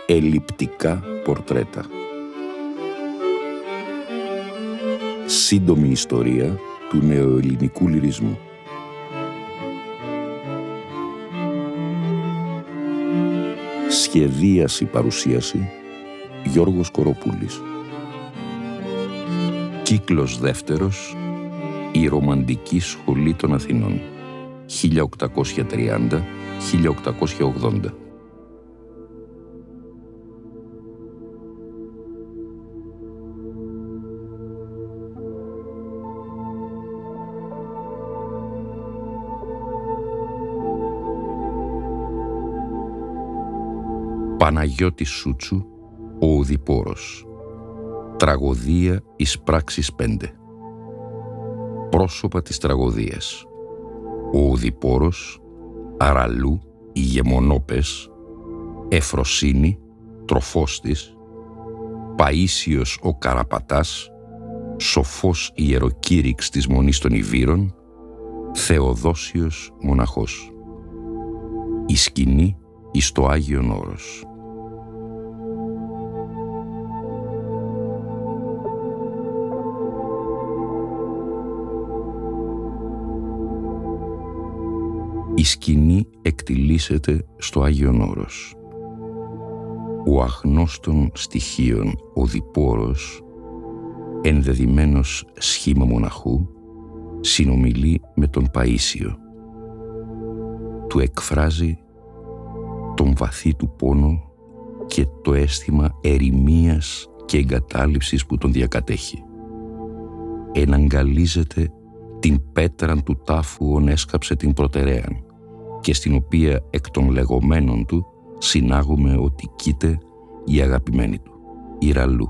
Ελλειπτικά πορτρέτα. Σύντομη ιστορία του νεοελληνικού λυρισμού. Σχεδίαση παρουσίαση Γιώργος Κοροπούλης. Κύκλος δεύτερος, η Ρομαντική Σχολή των Αθηνών, 1830-1880. Παναγιώτης Σούτσου, ο Οδυπόρος. Τραγωδία εις πράξεις 5. Πρόσωπα της τραγωδίας: ο Οδυπόρος, Αραλού, ηγεμονόπες, Εφροσύνη, τροφός της, Παΐσιος ο Καραπατάς, σοφός ιεροκήρυξ της Μονής των Ιβύρων, Θεοδόσιος μοναχός. Η σκηνή εις το Άγιον Όρος. Η σκηνή εκτιλήσεται στο Άγιον Όρος. Ο αγνώστων στοιχείων Οδυπόρος, ενδεδειμένος σχήμα μοναχού, συνομιλεί με τον Παΐσιο. Του εκφράζει τον βαθύ του πόνο και το αίσθημα ερημίας και εγκατάλειψης που τον διακατέχει. Εναγκαλίζεται την πέτραν του τάφου ον έσκαψε την προτεραίαν και στην οποία εκ των λεγόμενων του συνάγουμε ότι κοίται η αγαπημένη του, η Ραλού.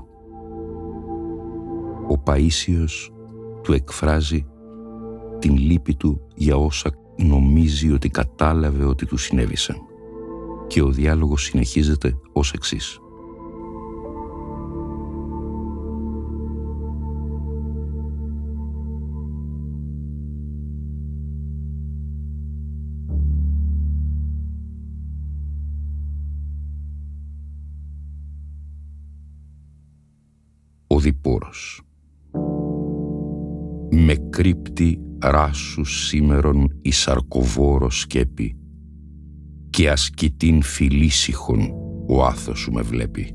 Ο Παΐσιος του εκφράζει την λύπη του για όσα νομίζει ότι κατάλαβε ότι του συνέβησαν και ο διάλογος συνεχίζεται ως εξής. Οδυπόρος. Με κρύπτει ράσους σήμερον η σαρκοβόρο σκέπη και ασκητήν φιλήσυχον ο άθος σου με βλέπει.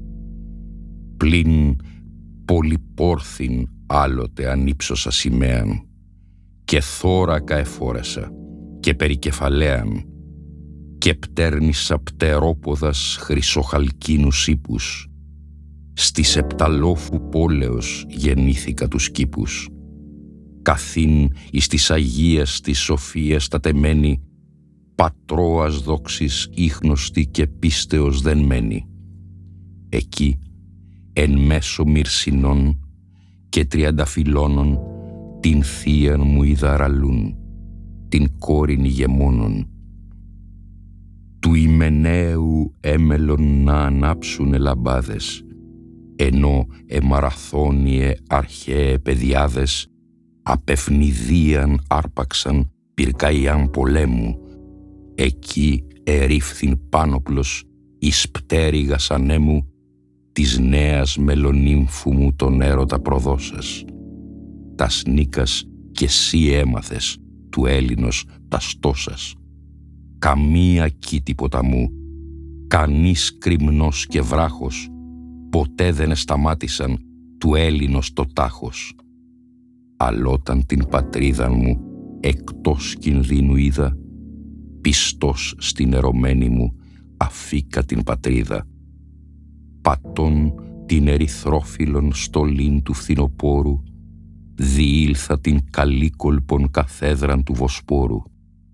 Πλην πολυπόρθην άλλοτε ανύψωσα σημαίαν και θώρακα εφόρεσα και περικεφαλαίαν και πτέρνησα πτερόποδας χρυσοχαλκίνους ύπους. Στις επταλόφου πόλεως γεννήθηκα τους κήπους. Καθήν εις της Αγίας της Σοφίας τατεμένη, πατρώας δόξης ίχνωστη και πίστεως δεν μένει. Εκεί, εν μέσω μυρσινών και τριανταφυλώνων, την θείαν μου είδα Ραλούν, την κόρην ηγεμόνων. Του Ιμεναίου έμελον να ανάψουνε λαμπάδες, ενώ εμαραθώνιε αρχαίε παιδιάδες απευνηδίαν άρπαξαν πυρκαϊάν πολέμου. Εκεί ερήφθην πάνωπλος εις πτέρυγας ανέμου της νέας μελονύμφου μου τον έρωτα προδώσας. Τας νίκας κι εσύ έμαθες του Έλληνος τας τόσας. Καμία κήτη ποταμού, κανείς κρυμνός και βράχος, ποτέ δεν εσταμάτησαν του Έλληνος το τάχος. Αλλόταν την πατρίδαν μου εκτός κινδύνου είδα, πιστός στην ερωμένη μου αφήκα την πατρίδα. Πατών την ερυθρόφυλλον στολήν του φθινοπόρου, διήλθα την καλύκολπον καθέδραν του Βοσπόρου.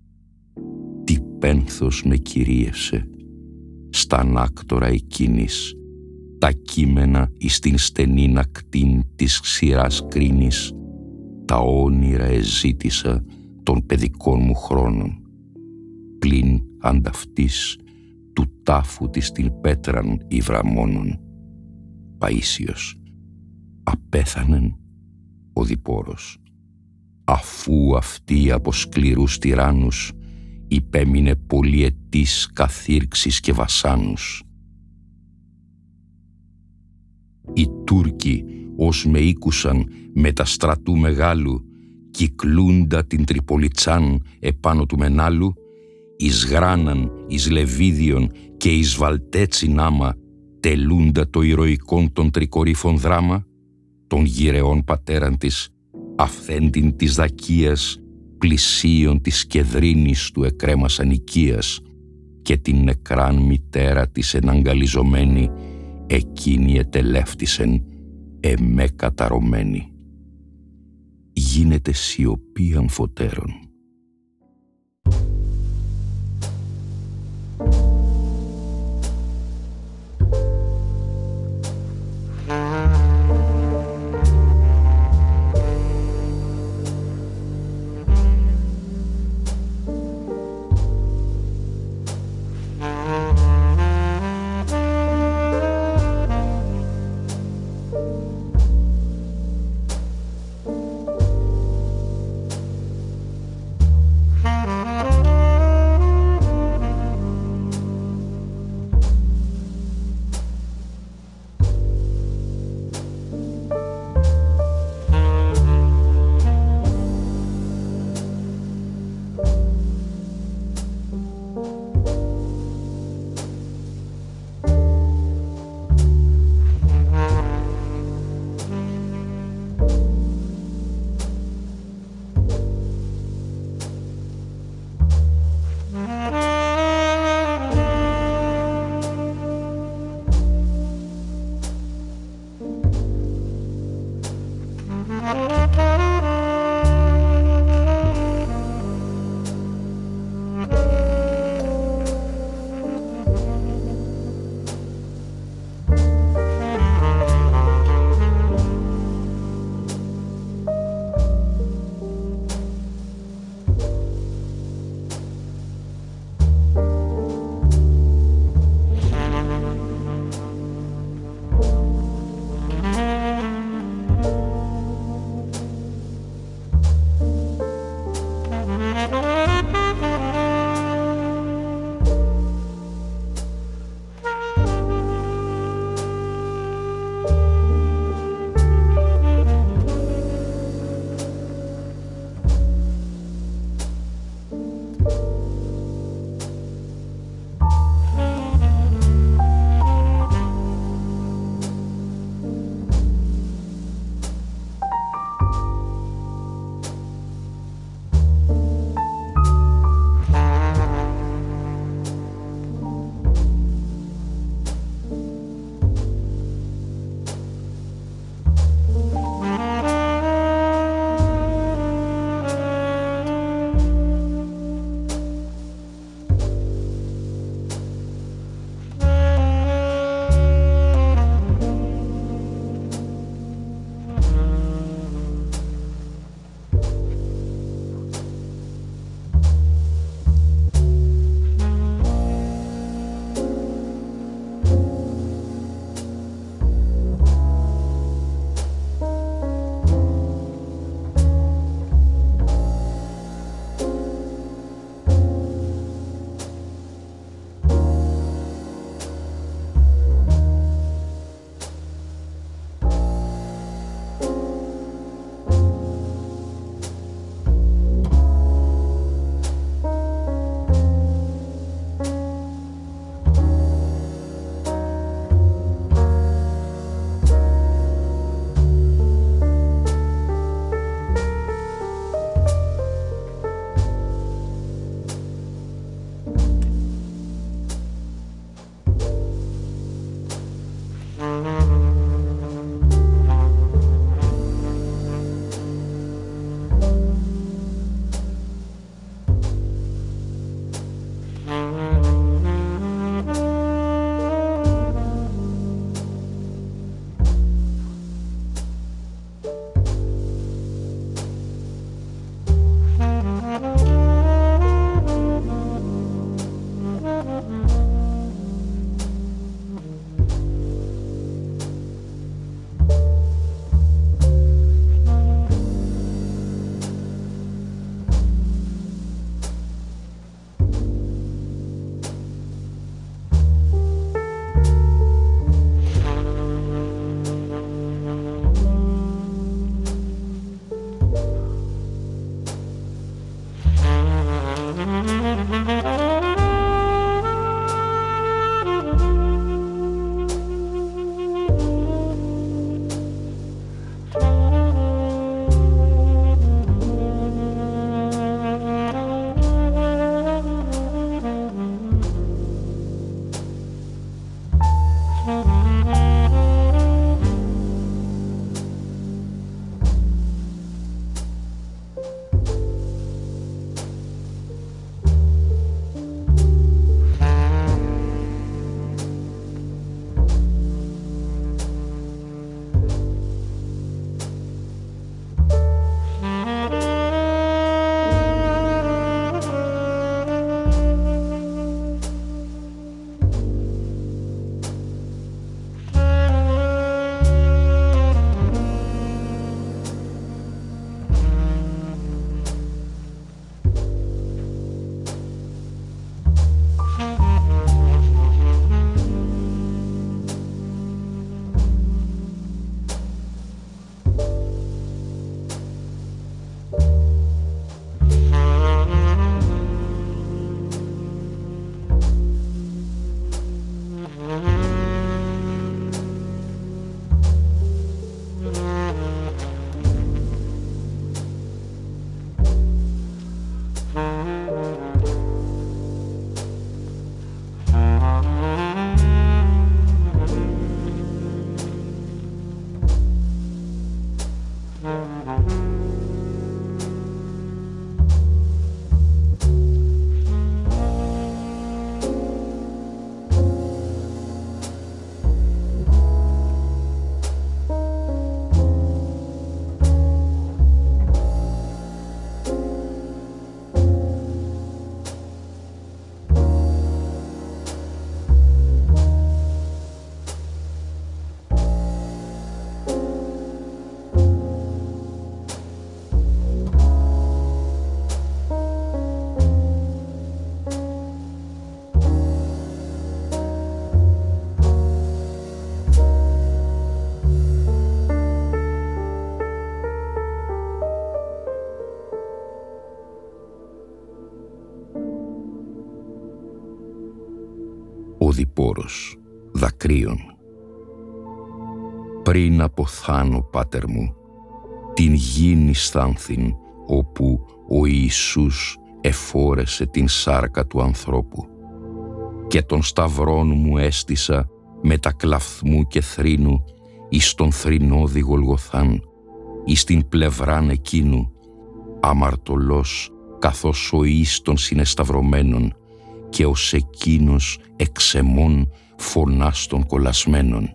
Τι πένθος με κυρίευσε στα ανάκτορα εκείνης, τα κείμενα εις την στενήν ακτήν της ξηράς κρίνης, τα όνειρα εζήτησα των παιδικών μου χρόνων. Πλην ανταυτής του τάφου της την πέτραν υβραμόνων. Παΐσιος. Απέθανεν. Οδυπόρος. Αφού αυτή από σκληρούς τυράννους υπέμεινε πολυετής καθήρξης και βασάνους. Οι Τούρκοι, ως με ήκουσαν με τα στρατού μεγάλου, κυκλούντα την Τριπολιτσάν επάνω του Μενάλου, εις Γράναν, εις Λεβίδιον και εις Βαλτέτσιν άμα, τελούντα το ηρωικόν των τρικορύφων δράμα, των γυρεών πατέραν της, αυθέντην της Δακίας, πλησίων της Κεδρίνης του εκρέμασαν οικίας, και την νεκράν μητέρα της εναγκαλιζομένη, εκείνη ετελεύτησεν εμέ καταρωμένη. Γίνεται σιωπή αμφωτέρων. Οδυπόρος, δακρύων. Πριν αποθάνω, πάτερ μου, την γη αισθάνθην, όπου ο Ιησούς εφόρεσε την σάρκα του ανθρώπου, και των σταυρών μου έστησα με τα κλαφθμού και θρήνου εις τον θρηνώδη Γολγοθάν, εις την πλευράν εκείνου, αμαρτωλός καθώς ο εις των συνεσταυρωμένων και ως εκείνος εξαιμών φωνάς των κολλασμένων.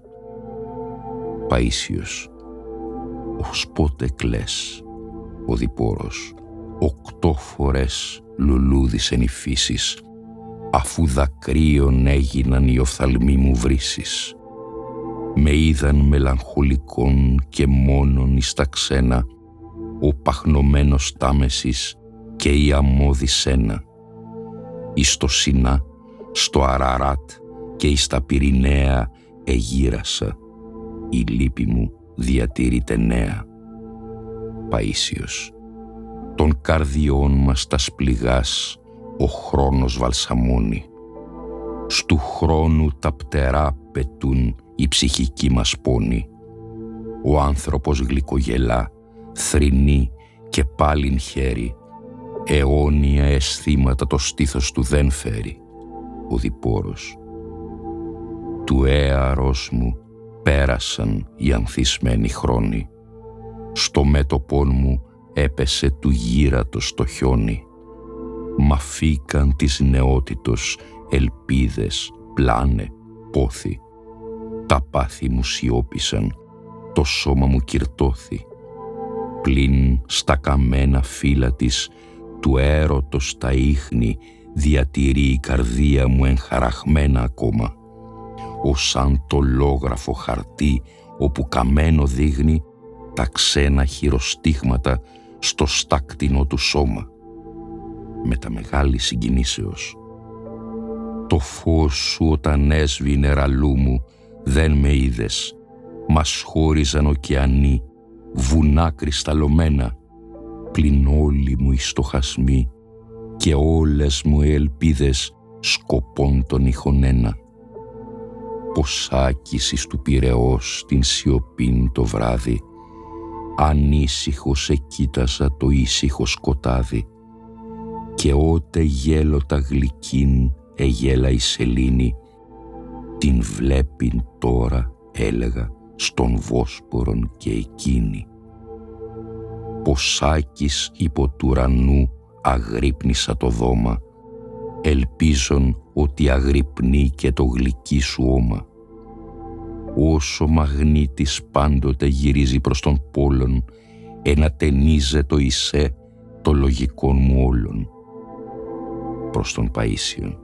Παΐσιος, ως πότε κλαις, Οδυπόρος, 8 φορές λουλούδισεν η φύσης, αφού δακρύων έγιναν οι οφθαλμοί μου βρύσεις. Με είδαν μελαγχολικών και μόνον εις τα ξένα, ο παχνομένος τάμεσης και η αμμώδη σένα. Εις το Σινά, στο Αραράτ και εις τα Πυρηναία εγύρασα, η λύπη μου διατηρείται νέα. Παΐσιος, των καρδιών μας τα σπληγάς ο χρόνος βαλσαμώνει. Στου χρόνου τα πτερά πετούν η ψυχική μας πόνη. Ο άνθρωπος γλυκογελά, θρηνεί και πάλιν χέρι, αιώνια αισθήματα το στήθος του δεν φέρει. Οδυπόρος, του έαρος μου πέρασαν οι ανθισμένοι χρόνοι, στο μέτωπον μου έπεσε του γύρατος το χιόνι. Μ' αφήκαν της νεότητος ελπίδες, πλάνε, πόθη. Τα πάθη μου σιώπησαν, το σώμα μου κυρτώθη. Πλην στα καμένα φύλλα της του έρωτος τα ίχνη διατηρεί η καρδία μου εγχαραχμένα ακόμα. Ως σαν το λόγραφο χαρτί όπου καμένο δείχνει τα ξένα χειροστίγματα στο στάκτινο του σώμα. Με τα μεγάλη συγκινήσεως. Το φως σου όταν έσβηνε ραλού μου δεν με είδες, μας χώριζαν ωκεανοί, βουνά κρυσταλλωμένα, πλην όλοι μου οι στοχασμοί και όλες μου οι ελπίδες σκοπών των ήχων ένα. Πως άκησης του Πειραιώς την σιωπήν το βράδυ, ανήσυχος εκοίτασα το ήσυχο σκοτάδι, και ότε γέλωτα γλυκήν εγέλα η σελήνη, την βλέπειν τώρα, έλεγα, στον Βόσπορον και εκείνη. Πως άκης υπό του ουρανού αγρύπνησα το δώμα, ελπίζον ότι αγρυπνεί και το γλυκί σου όμα. Όσο μαγνήτης πάντοτε γυρίζει προς τον πόλον, ενατενίζε το Ισέ το λογικόν μου όλων. Προς τον Παΐσιον.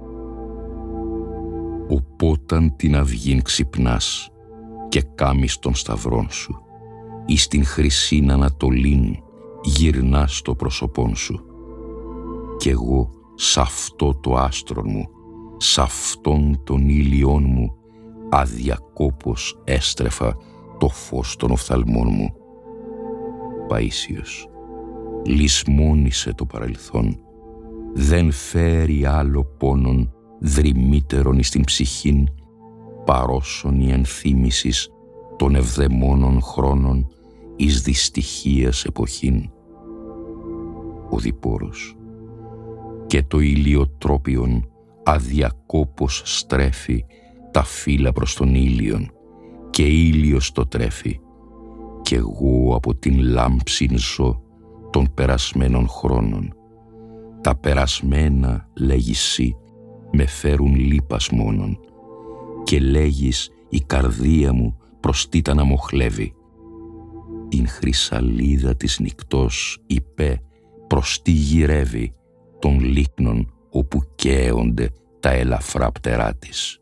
Οπόταν την αυγήν ξυπνάς και κάμεις των σταυρών σου, εις την χρυσήν Ανατολήν γυρνάς το πρόσωπόν σου. Κι εγώ σ' αυτό το άστρον μου, σ' αυτόν τον ήλιον μου, αδιακόπως έστρεφα το φως των οφθαλμών μου. Παΐσιος, λησμόνισε το παρελθόν, δεν φέρει άλλο πόνον δρυμύτερον εις την ψυχήν, παρόσον η ενθύμησης των ευδαιμόνων χρόνων εις δυστυχίας εποχήν. Οδυπόρος, και το ηλιοτρόπιον αδιακόπως στρέφει τα φύλλα προς τον ήλιον και ήλιος το τρέφει, κι εγώ από την λάμψην ζω των περασμένων χρόνων. Τα περασμένα, λέγεις σύ, με φέρουν λύπας μόνον, και λέγεις η καρδία μου προς τίτα να μοχλεύει. Την χρυσαλίδα της νυκτός υπέ προς τι γυρεύει των λίκνων όπου καίονται τα ελαφρά πτερά της.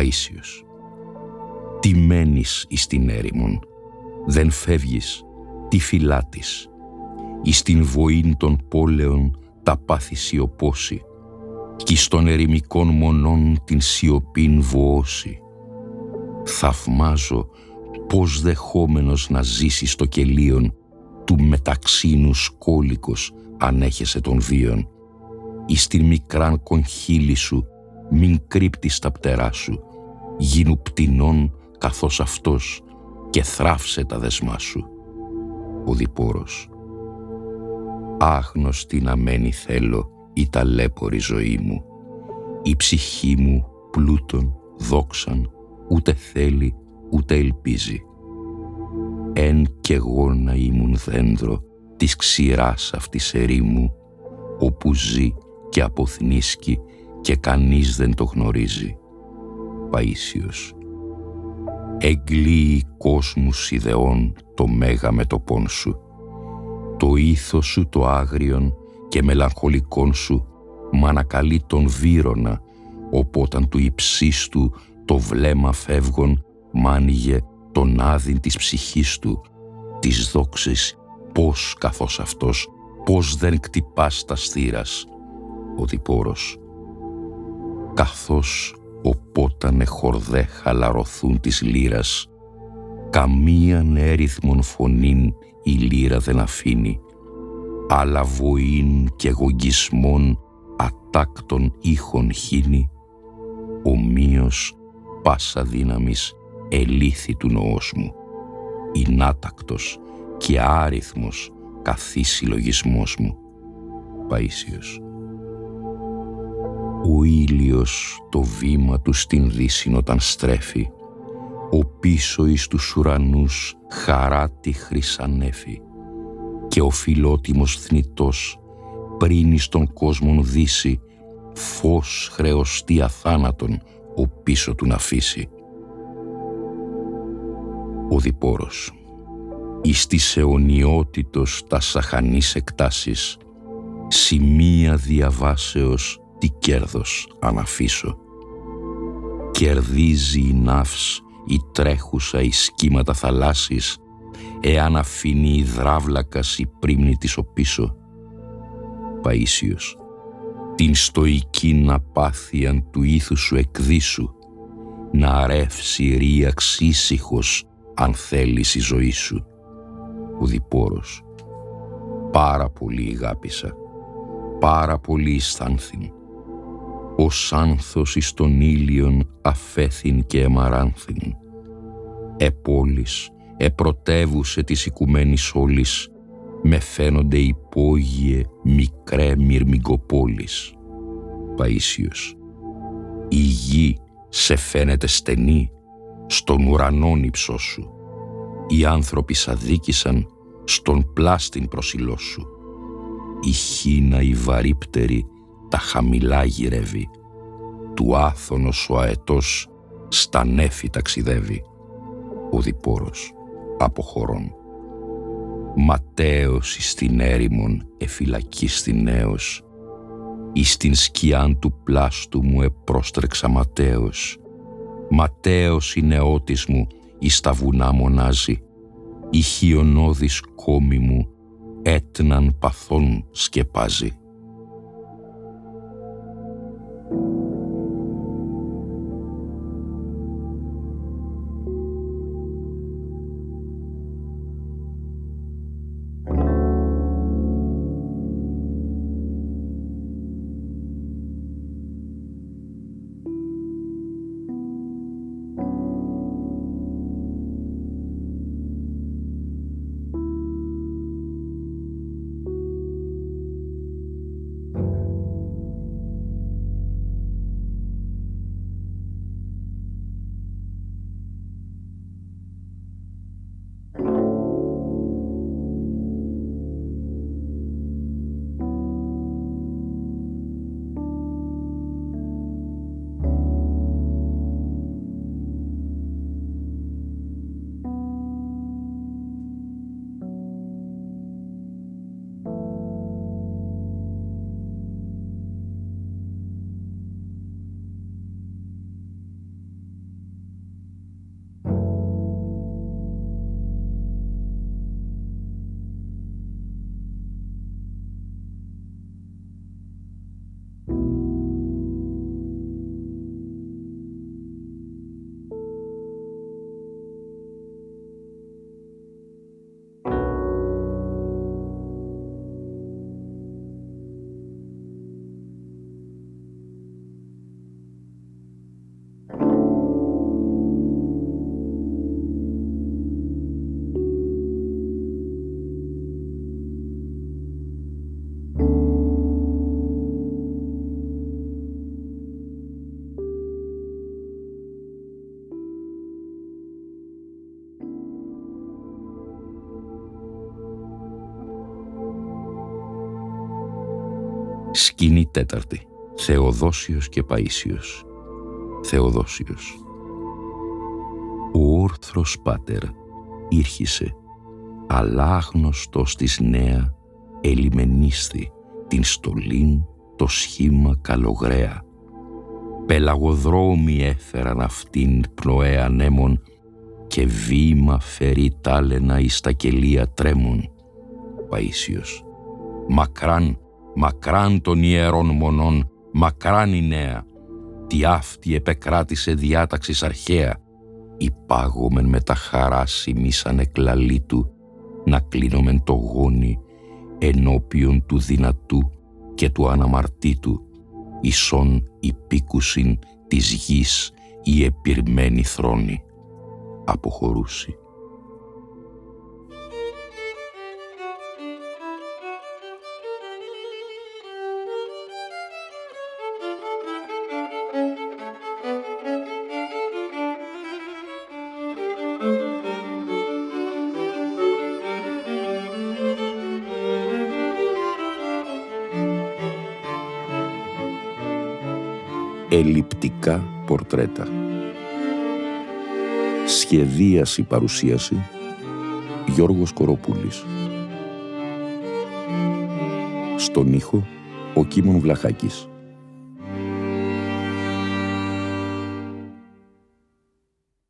Παΐσιος. Τι μένεις εις την έρημον, δεν φεύγεις, τι φυλάτης, εις την βοήν των πόλεων τα πάθη σιωπώσει, κι στον ερημικών μονών την σιωπήν βοώσει. Θαυμάζω πως δεχόμενος να ζήσεις στο κελίον του μεταξύνου σκόλικος ανέχεσαι των βίων, εις την μικράν κονχύλη σου μην κρύπτεις τα πτερά σου, γίνου πτηνών καθώς αυτός και θράψε τα δεσμά σου. Ο διπόρος. Άγνωστη να μένει θέλω η ταλέπορη ζωή μου, η ψυχή μου πλούτον, δόξαν, ούτε θέλει ούτε ελπίζει. Εν κι εγώ να ήμουν δέντρο της ξηράς αυτής ερήμου, όπου ζει και αποθνίσκει και κανείς δεν το γνωρίζει. Παΐσιος. Εγκλείει κόσμους ιδεών το μέγα μετωπών σου, το ήθος σου το άγριον και μελαγχολικών σου μ' ανακαλεί τον βύρωνα, οπόταν του υψίστου το βλέμμα φεύγον μ' άνοιγε τον άδειν της ψυχής του, της δόξης πώς καθώς αυτός, πώς δεν κτυπάς τα στήρας. Ο διπόρος. Καθώς οπότανε χορδέ χαλαρωθούν της λύρας, καμίαν έριθμον φωνήν η λύρα δεν αφήνει, αλλά βοήν και γογγισμόν ατάκτων ήχων χύνει, ομοίως πάσα δύναμης ελήθη του νοός μου, εινάτακτος και άριθμος καθή συλλογισμός μου. Παΐσιος. Ο ήλιος το βήμα του στην δύσιν όταν στρέφει, ο πίσω εις τους ουρανούς χαρά τη χρυσανέφη, και ο φιλότιμος θνητός πριν εις τον κόσμον δύσει, φως χρεωστή αθάνατον ο πίσω του να αφήσει. Ο διπόρος. Εις της αιωνιότητος τα σαχανής εκτάσεις, σημεία διαβάσεως τι κέρδος αναφήσω. Κερδίζει η ναύς η τρέχουσα εις κύματα θαλάσσης, εάν αφήνει η δράβλακας η πρίμνη της ο πίσω. Παΐσιος. Την στοικήν απάθειαν του ήθου σου εκδίσου, να ρεύσει ρίαξ ήσυχος αν θέλεις η ζωή σου. Ο διπόρος. Πάρα πολύ αγάπησα, πάρα πολύ αισθάνθην, ως άνθος εις τον ήλιον αφέθην και εμαράνθην. Επόλης, επρωτεύουσε της οικουμένης όλης, με φαίνονται υπόγειε μικρέ μυρμηγκοπόλης. Παΐσιος. Η γη σε φαίνεται στενή, στον ουρανόν ύψό σου. Οι άνθρωποι σαδίκησαν στον πλάστην προσιλό σου. Η χίνα η βαρύπτερη τα χαμηλά γυρεύει, του άθωνος ο αετός στα νέφη ταξιδεύει. Ο διπόρος αποχωρών. Ματέος εις την έρημον εφυλακίστη νέος, εις την σκιάν του πλάστου μου επρόστρεξα ματέος. Ματέος η νεότης μου εις τα βουνά μονάζει, η χιονώδης κόμη μου έτναν παθών σκεπάζει. Σκηνή τέταρτη. Θεοδόσιος και Παΐσιος. Θεοδόσιος. Ο όρθρος πάτερ ήρχισε, αλλά άγνωστος της νέα ελιμενίσθη την στολήν το σχήμα καλογραία. Πελαγοδρόμοι έφεραν αυτήν πνοέ ανέμων και βήμα φερεί τάλαινα εις τα κελία τρέμουν. Παΐσιος. Μακράν, μακράν των ιερών μονών, μακράν η νέα. Τι αυτή επεκράτησε διάταξης αρχαία. Υπάγομεν με τα χαράς ημίσαν εκλαλή του, να κλείνομεν το γόνι ενώπιον του δυνατού και του αναμαρτήτου, ισόν υπήκουσιν της γης η επιρμένη θρόνη. Αποχωρούσι. Ελλειπτικά πορτρέτα. Σχεδίαση παρουσίαση Γιώργος Κοροπούλης. Στον ήχο ο Κίμων Βλαχάκης.